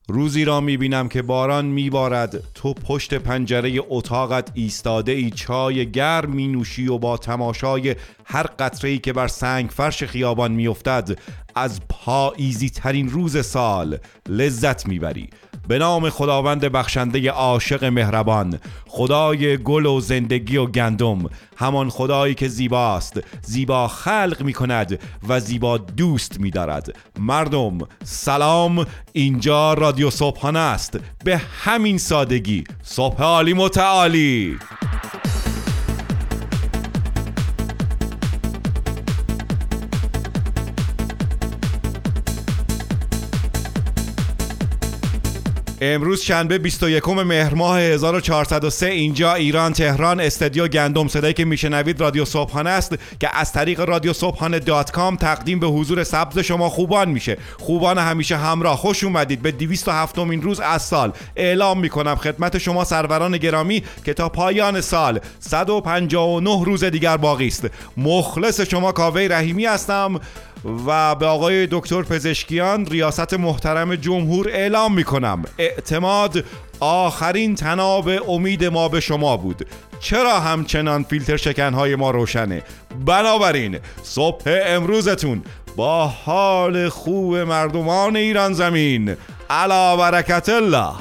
روزی را میبینم که باران میبارد، تو پشت پنجره اتاقت ایستاده ای، چای گرم مینوشی و با تماشای هر قطره‌ای که بر سنگ فرش خیابان میافتد از پاییزی ترین روز سال لذت میبری. به نام خداوند بخشنده عاشق مهربان، خدای گل و زندگی و گندم، همان خدایی که زیباست، زیبا خلق می کند و زیبا دوست می دارد. مردم سلام، اینجا رادیو صبحانه است، به همین سادگی. صبح عالی متعالی. امروز شنبه 21 مهر ماه 1403 اینجا ایران تهران استودیو گندم. صدایی که میشنوید رادیو صبحانه است که از طریق رادیو صبحانه .com تقدیم به حضور سبز شما خوبان میشه. خوبان همیشه همراه، خوش اومدید به 207مین روز از سال. اعلام میکنم خدمت شما سروران گرامی که تا پایان سال 159 روز دیگر باقی است. مخلص شما کاوه رحیمی هستم و به آقای دکتر پزشکیان ریاست محترم جمهور اعلام میکنم اعتماد آخرین طناب امید ما به شما بود. چرا همچنان فیلتر شکنهای ما روشنه؟ بنابراین صبح امروزتون با حال خوب مردمان ایران زمین علی برکت الله.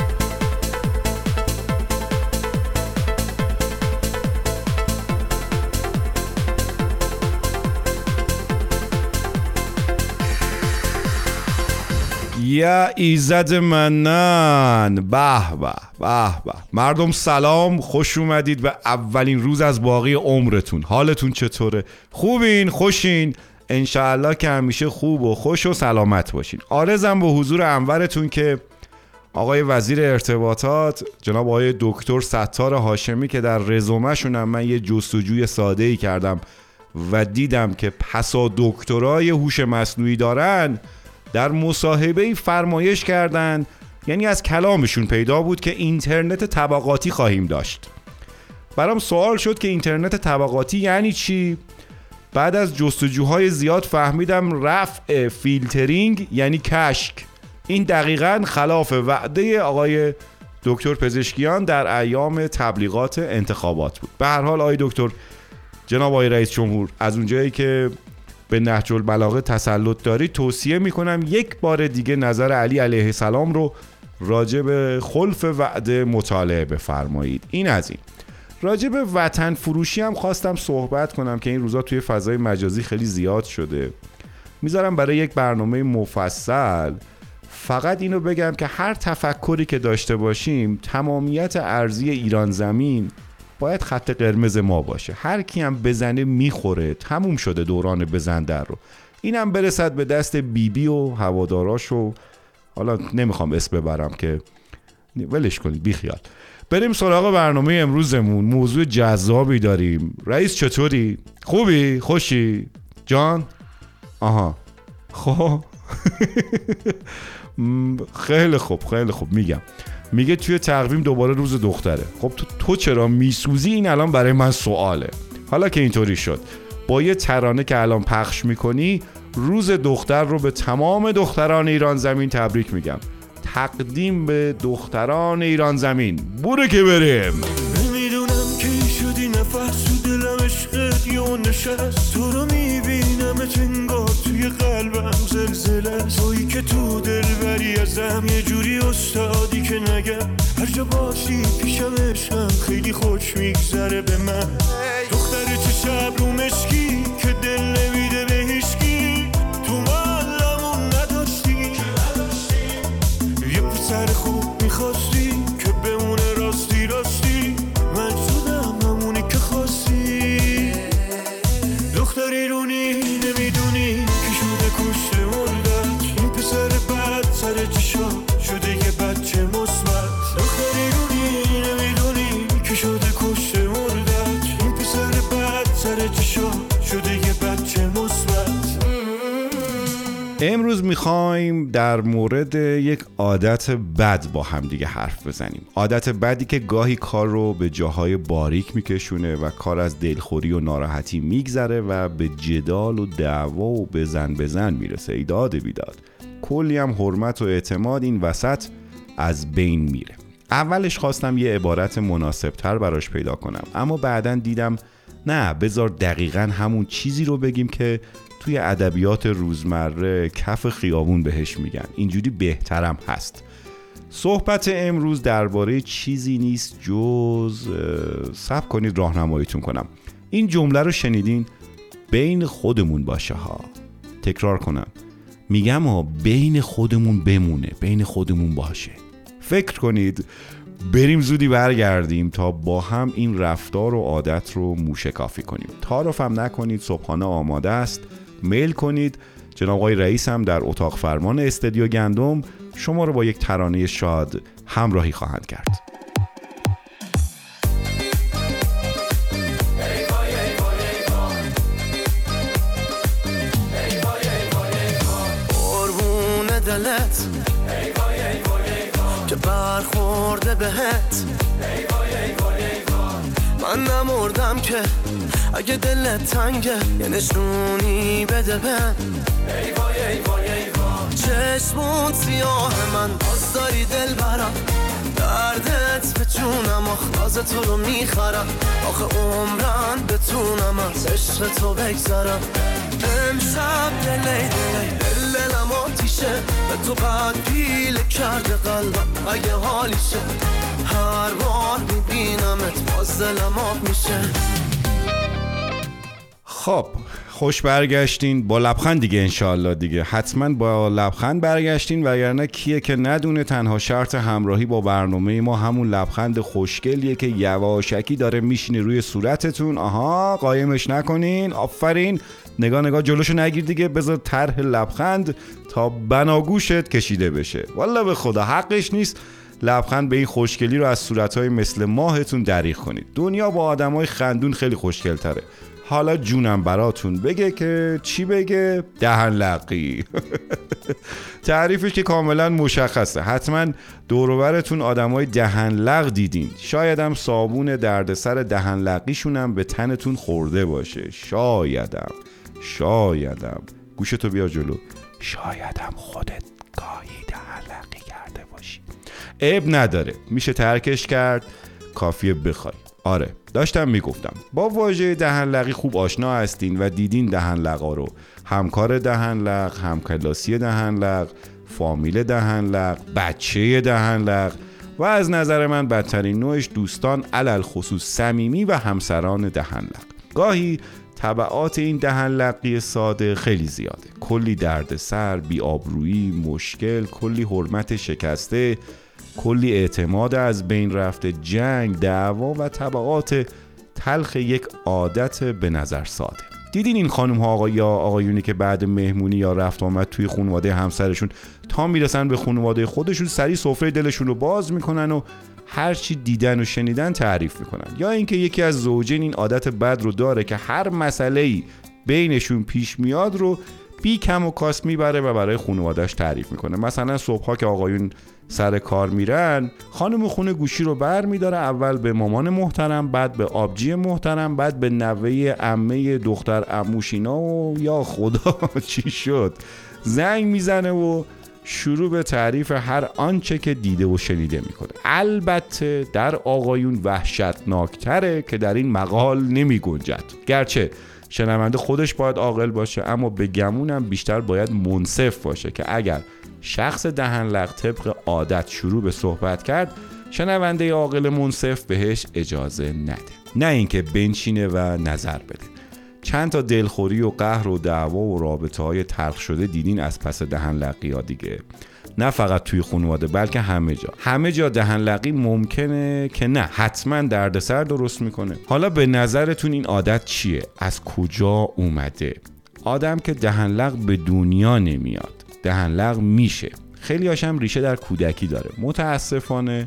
یا ایزد منن. به به به به. مردم سلام، خوش اومدید به اولین روز از باقی عمرتون. حالتون چطوره؟ خوبین؟ خوشین؟ انشاءالله که همیشه خوب و خوش و سلامت باشین. عارضم به حضور انورتون که آقای وزیر ارتباطات جناب آقای دکتر ستار هاشمی که در رزومه شونم من یه جستجوی ساده‌ای کردم و دیدم که پسا دکترای هوش مصنوعی دارن، در مصاحبه‌ای فرمایش کردن، یعنی از کلامشون پیدا بود که اینترنت طبقاتی خواهیم داشت. برام سوال شد که اینترنت طبقاتی یعنی چی؟ بعد از جستجوهای زیاد فهمیدم رفع فیلترینگ یعنی کشک. این دقیقاً خلاف وعده آقای دکتر پزشکیان در ایام تبلیغات انتخابات بود. به هر حال آقای دکتر، جناب آقای رئیس جمهور، از اونجایی که به نهج البلاغه تسلط دارید توصیه میکنم یک بار دیگه نظر علی علیه السلام رو راجع به خلف وعده مطالعه بفرمایید. این از این. راجع به وطن فروشی هم خواستم صحبت کنم که این روزا توی فضای مجازی خیلی زیاد شده. میذارم برای یک برنامه مفصل. فقط اینو بگم که هر تفکری که داشته باشیم، تمامیت ارضی ایران زمین باید خط قرمز ما باشه. هر کی هم بزنه میخوره. تموم شده دوران بزندر رو. اینم برسد به دست بیبی و هواداراش و حالا نمیخوام اسم ببرم که ولش کنید، بی خیال. بریم سراغ برنامه امروزمون. موضوع جذابی داریم. رئیس چطوری؟ خوبی؟ خوشی؟ جان؟ آها خب خیلی خوب خیلی خوب. میگه توی تقویم دوباره روز دختره. خب تو چرا میسوزی؟ این الان برای من سواله. حالا که اینطوری شد، با یه ترانه که الان پخش میکنی روز دختر رو به تمام دختران ایران زمین تبریک میگم. تقدیم به دختران ایران زمین. بوره که بریم. نمیدونم کی شدی نفس تو دلم عشقت یا نشست، تو رو میبینم انگار توی قلبم زلزله، تویی که تو دل بری ازم یه جوری استادی که نگم هر جا باشی پیشم عشقم خیلی خوش میگذره به من. دختر چه شب رو مشکی که دل نمیده به هیچکی، تو معلمون نداشتی یه پسر خوب میخواستی که بمونه راستی راستی، من شدم همونی که خواستی. دختر ایرونی نمیدونی که شده کشته مردت، این پسر بد سر چشا شده یه بچه مثبت. دختر ایرونی نمیدونی که شده کشته مردت، این پسر بد سر چشا شده یه بچه مثبت. امروز میخوایم در مورد یک عادت بد با هم دیگه حرف بزنیم. عادت بدی که گاهی کار رو به جاهای باریک میکشونه و کار از دلخوری و ناراحتی میگذره و به جدال و دعوا و بزن میرسه. ایداد بیداد. کلی هم حرمت و اعتماد این وسط از بین میره. اولش خواستم یه عبارت مناسب تر براش پیدا کنم، اما بعداً دیدم نه، بذار دقیقاً همون چیزی رو بگیم که توی ادبیات روزمره کف خیابون بهش میگن. اینجوری بهترم هست. صحبت امروز درباره چیزی نیست جز صبر کنید راهنماییتون کنم. این جمله رو شنیدین؟ بین خودمون باشه ها. تکرار کنم، میگم ها بین خودمون بمونه، بین خودمون باشه. فکر کنید بریم زودی برگردیم تا با هم این رفتار و عادت رو موشکافی کنیم. تعارفم نکنید، صبحانه آماده است. میل کنید. جناب آقای رئیس هم در اتاق فرمان استودیو گندم شما رو با یک ترانه شاد همراهی خواهند کرد. قربون دلت که برخورده بهت، من نمردم که اگه دلت تنگه یه نشونی بده بهم. چشمون سیاه من باز داری دل برم، دردت به جونم آخلاز تو رو میخرم، آخه عمرن بتونم از عشق تو بگذرم. امشب دلم آتیشه، به تو قد پیل کرده قلبم اگه حالیشه، هر بار میبینمت باز دلم آب میشه. خب خوش برگشتین با لبخند دیگه، انشالله دیگه حتما با لبخند برگشتین، وگرنه کیه که ندونه تنها شرط همراهی با برنامه ما همون لبخند خوشگلیه که یواشکی داره میشینه روی صورتتون. آها قایمش نکنین، آفرین، نگاه جلوشو نگیر دیگه، بذار طرح لبخند تا بناگوشت کشیده بشه. والله به خدا حقش نیست لبخند به این خوشگلی رو از صورتهای مثل ماهتون دریغ کنید. دنیا با آدمای خندون خیلی خوشگل تره. حالا جونم براتون بگه که چی بگه؟ دهن لقی. تعریفش که کاملا مشخصه. حتما دور و برتون آدمای دهن لق دیدین. شاید هم صابون دردسر دهن لقیشون هم به تنتون خورده باشه. شایدم گوشتو بیار جلو، شایدم خودت گاهی دهن لقی کرده باشی. عیب نداره، میشه ترکش کرد، کافیه بخوای. آره داشتم میگفتم با واژه دهنلقی خوب آشنا هستین و دیدین دهنلقا رو. همکار دهنلق، همکلاسی دهنلق، فامیل دهنلق، بچه دهنلق و از نظر من بدترین نوعش دوستان علل خصوص صمیمی و همسران دهنلق. گاهی تبعات این دهنلقی ساده خیلی زیاده. کلی دردسر، بی‌آبرویی، مشکل، کلی حرمت شکسته، کلی اعتماد از بین رفته، جنگ، دعوا و تبعات تلخ یک عادت به نظر ساده. دیدین این خانم ها یا آقایونی که بعد مهمونی یا رفت آمد توی خانواده همسرشون تا میرسن به خانواده خودشون سری سفره دلشون رو باز میکنن و هر چی دیدن و شنیدن تعریف میکنن، یا اینکه یکی از زوجین این عادت بد رو داره که هر مسئله‌ای بینشون پیش میاد رو بی کم و کاست میبره و برای خانواده‌اش تعریف میکنه. مثلا صبحها که آقایون سر کار میرن، خانم خونه گوشی رو بر میداره، اول به مامان محترم، بعد به آبجی محترم، بعد به نوه عمه دختر عموشینا و یا خدا چی شد زنگ میزنه و شروع به تعریف هر آنچه که دیده و شنیده میکنه. البته در آقایون وحشتناکتره که در این مقال نمی گنجد. گرچه شنونده خودش باید عاقل باشه، اما به گمونم بیشتر باید منصف باشه که اگر شخص دهنلق طبق عادت شروع به صحبت کرد، شنونده عاقل منصف بهش اجازه نده، نه اینکه بنشینه و نظر بده. چند تا دلخوری و قهر و دعوا و رابطه‌های تلخ شده دیدین از پس دهنلقی ها دیگه. نه فقط توی خانواده بلکه همه جا دهنلقی ممکنه که نه حتما دردسر درست میکنه. حالا به نظرتون این عادت چیه؟ از کجا اومده؟ آدم که دهنلق به دنیا نمیاد، دهنلق میشه. خیلی هاشم ریشه در کودکی داره. متاسفانه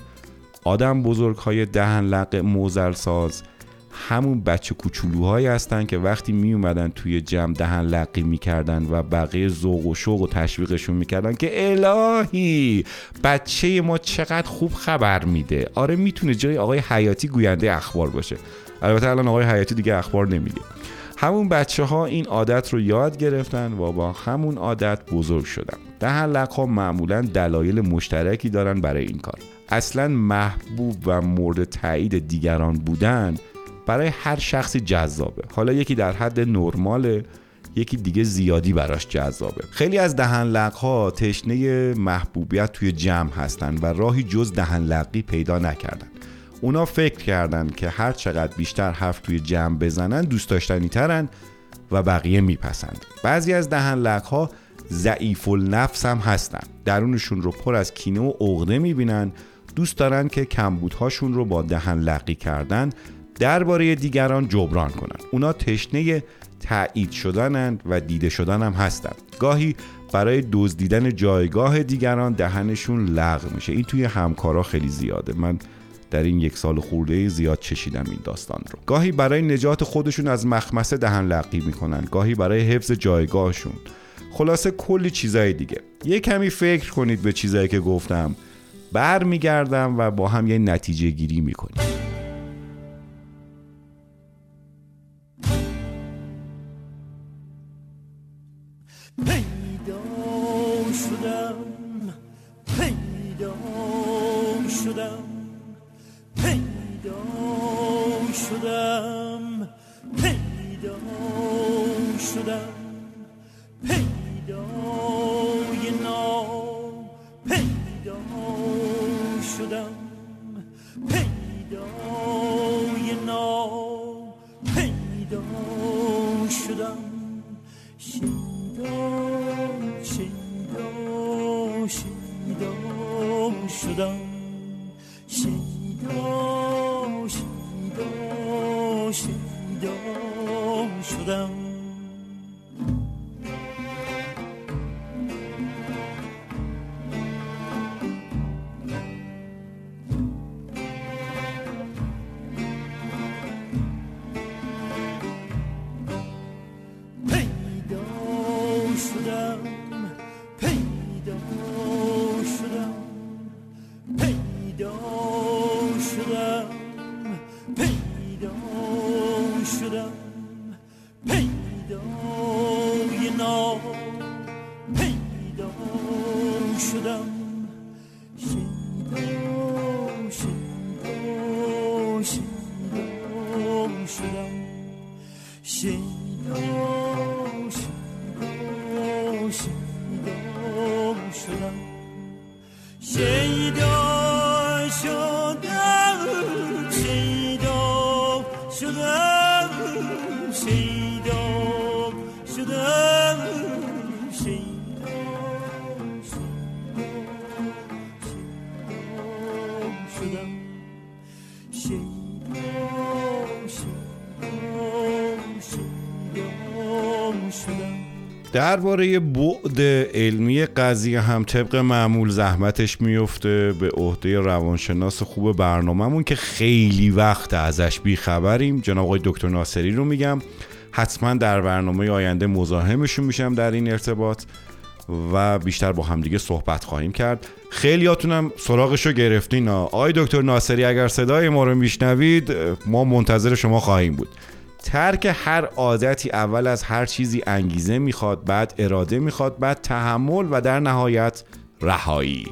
آدم بزرگهای دهنلق موزلساز همون بچه کوچولوهایی هستن که وقتی می اومدن توی جمع دهنلقی میکردن و بقیه ذوق و شوق و تشویقشون میکردن که الهی بچه ما چقدر خوب خبر میده. آره میتونه جای آقای حیاتی گوینده اخبار باشه. البته الان آقای حیاتی دیگه اخبار نمیگه. همون بچه ها این عادت رو یاد گرفتن و با همون عادت بزرگ شدن. دهن‌لق‌ها معمولاً دلایل مشترکی دارن برای این کار. اصلاً محبوب و مورد تایید دیگران بودن برای هر شخصی جذابه. حالا یکی در حد نرماله، یکی دیگه زیادی براش جذابه. خیلی از دهن‌لق‌ها تشنه محبوبیت توی جمع هستن و راهی جز دهن‌لقی پیدا نکردن. اونا فکر کردن که هر چقدر بیشتر حرف توی جمع بزنن دوست داشتنی ترن و بقیه میپسند. بعضی از دهن‌لق‌ها ضعیف النفس هم هستن. درونشون رو پر از کینه و عقده میبینن. دوست دارن که کمبودهاشون رو با دهن‌لقی کردن درباره دیگران جبران کنن. اونا تشنه تایید شدنن و دیده شدن هم هستن. گاهی برای دزدیدن جایگاه دیگران دهنشون لغو میشه. این توی همکارا خیلی زیاده. من در این 1 سال خورده زیاد چشیدم این داستان رو. گاهی برای نجات خودشون از مخمسه دهن‌لقی میکنن، گاهی برای حفظ جایگاهشون. خلاصه کلی چیزای دیگه. یه کمی فکر کنید به چیزایی که گفتم، برمیگردم و با هم یه نتیجه گیری میکنیم. درباره بعد علمی قضیه هم طبق معمول زحمتش میفته به عهده روانشناس خوب برنامه‌مون که خیلی وقت ازش بیخبریم، جناب آقای دکتر ناصری رو میگم. حتما در برنامه آینده مزاحمشون میشم در این ارتباط و بیشتر با هم دیگه صحبت خواهیم کرد. خیلیاتونم سراغشو گرفتین. آقای دکتر ناصری اگر صدای ما رو میشنوید ما منتظر شما خواهیم بود. ترک هر عادتی اول از هر چیزی انگیزه میخواد، بعد اراده میخواد، بعد تحمل و در نهایت رهایی.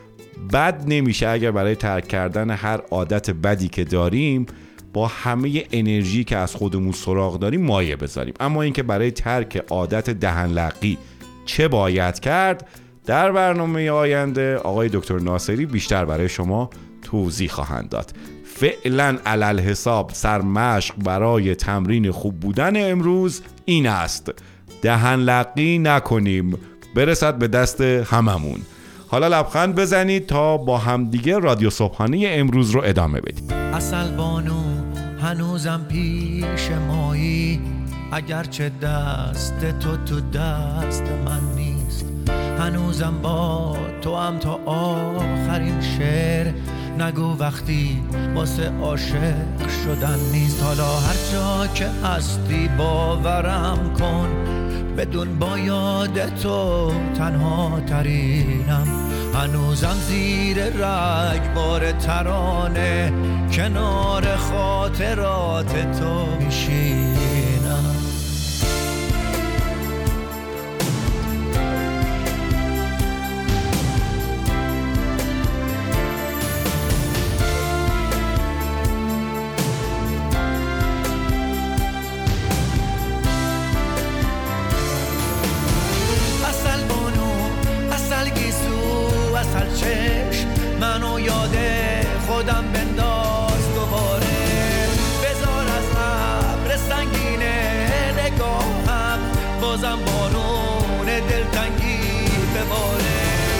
بد نمیشه اگر برای ترک کردن هر عادت بدی که داریم با همه انرژی که از خودمون سراغ داریم مایه بذاریم. اما اینکه برای ترک عادت دهن‌لقی چه باید کرد، در برنامه آینده آقای دکتر ناصری بیشتر برای شما توضیح خواهند داد. فعلا علل حساب سرمشق برای تمرین خوب بودن امروز این است: دهن‌لقی نکنیم، برسد به دست هممون. حالا لبخند بزنید تا با همدیگه رادیو صبحانه امروز رو ادامه بدیم. اصل بانو هنوزم پیش مایی، اگرچه دست تو دست من نیست، هنوزم با تو هم تا آخرین شعر. نگو وقتی واسه عاشق شدن نیست. حالا هر جا که هستی باورم کن، بدون با یاد تو تنها ترینم. هنوزم زیر رگبار ترانه کنار خاطرات تو میشینم. خودم بنداز دوباره. بذار از ابر سنگین نگاهم بازم بارون دلتنگی بباره.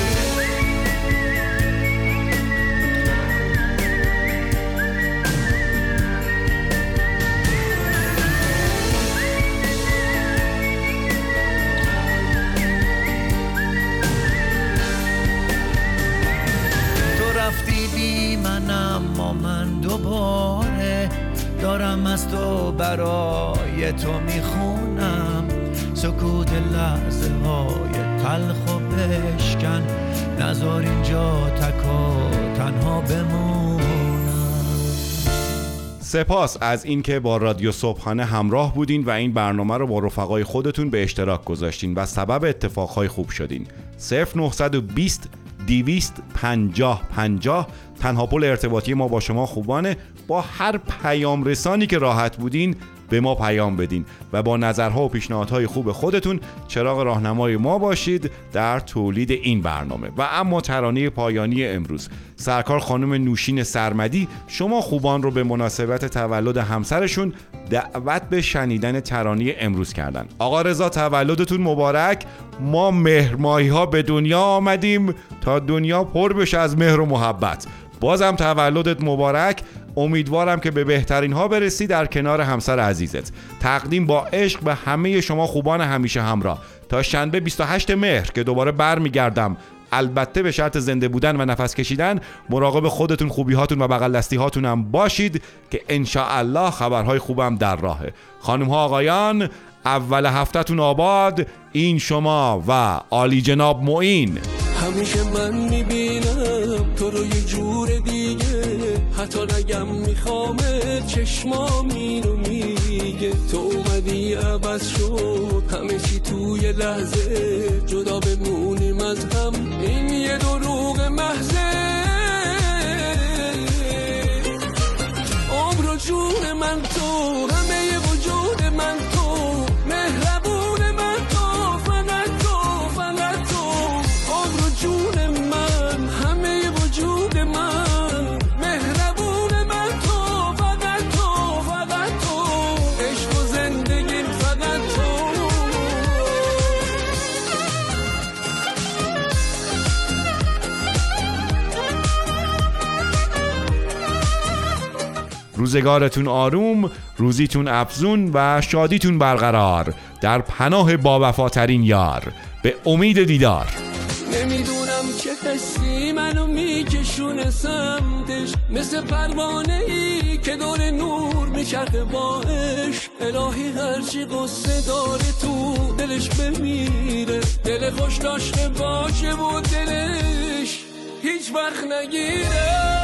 رفتی بی من اما من دوباره دارم از تو برای تو میخونم. سکوت لحظه های تلخ و بشکن نذار اینجا تک و تنها بمونم. سپاس از اینکه با رادیو صبحانه همراه بودین و این برنامه رو با رفقای خودتون به اشتراک گذاشتین و سبب اتفاقهای خوب شدین. 0920 250 تنها پل ارتباطی ما با شما خوبانه. با هر پیام رسانی که راحت بودین به ما پیام بدین و با نظرها و پیشنهادهای خوب خودتون چراغ راهنمای ما باشید در تولید این برنامه. و اما ترانه پایانی امروز، سرکار خانم نوشین سرمدی شما خوبان رو به مناسبت تولد همسرشون دعوت به شنیدن ترانه امروز کردن. آقا رضا تولدتون مبارک. ما مهرماهی ها به دنیا آمدیم تا دنیا پر بشه از مهر و محبت. بازم تولدت مبارک. امیدوارم که به بهترین ها برسی در کنار همسر عزیزت. تقدیم با عشق به همه شما خوبان همیشه همراه. تا شنبه 28 مهر که دوباره برمیگردم، البته به شرط زنده بودن و نفس کشیدن. مراقب خودتون، خوبی هاتون و بغل دستی هاتون هم باشید که انشاءالله خبرهای خوبم در راهه. خانم ها آقایان، اول هفتهتون آباد. این شما و عالی جناب معین. همیشه من میبینم تو رو یه جور دیگه، حتی نگم میخوامت چشمام اینو میگه. تو اومدی عوض شد همه چی توی لحظه، جدا بمونیم از هم این یه دروغ محضه. عمر و جون من تو، همه وجود من تو، مهربون من تو، فقط تو، فقط تو. عمر و جون من، همه وجود من، مهربون من تو، فقط تو، فقط تو. عشق و زندگی فقط تو. روزگارتون آروم، روزیتون افزون و شادیتون برقرار در پناه باوفاترین یار. به امید دیدار. نمیدونم چه حسی منو میکشونه سمتش، مثل پروانه ای که دور نور میچرخه باش. الهی هرچی قصه داره تو دلش بمیره، دل خوش داشته باشه و دلش هیچ وقت نگیره.